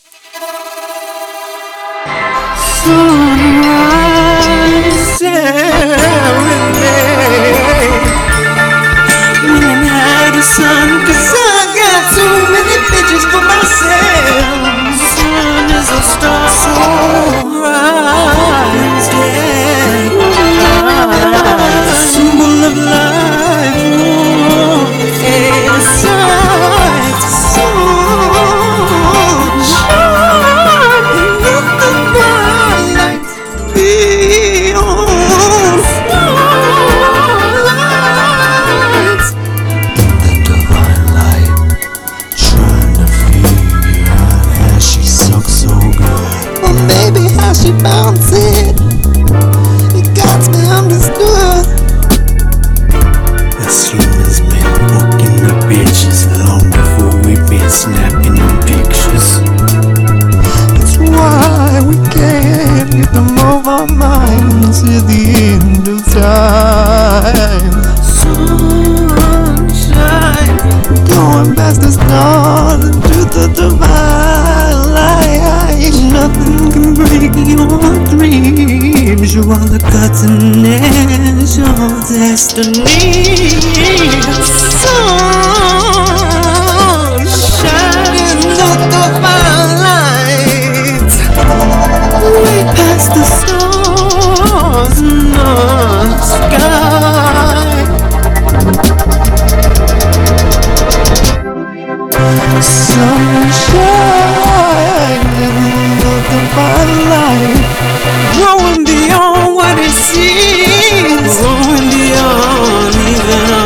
Sunrise serenade when I'm out of sun, 'cause I got so many bitches for myself. Sun is a star, so rise, yeah. Symbol of life, yeah. Sight, sunshine, let the twilight be on. Starlight, The divine light, trying to figure out how she sucks so good. well, baby, how she bounce it, it got me understood. This human's been booking the bitches long before we been snapping them pictures. That's why we can't get them off our minds till the end of time. Sunshine, going past the stars into the divine light. Nothing can break your dreams. You are the cutting edge of destiny. Sunshine in the divine light, way past the stars in the sky. Sunshine in the divine light, growing beyond what it seems, growing beyond even our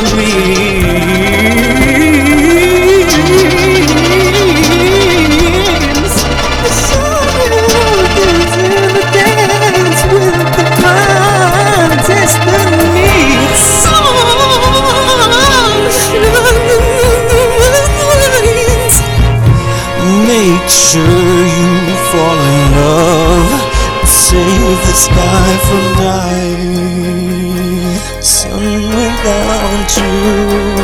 dreams. The sun is in the dance with the divine destiny. Sunshine. Make sure you fall in love, save the sky from night. Sun without you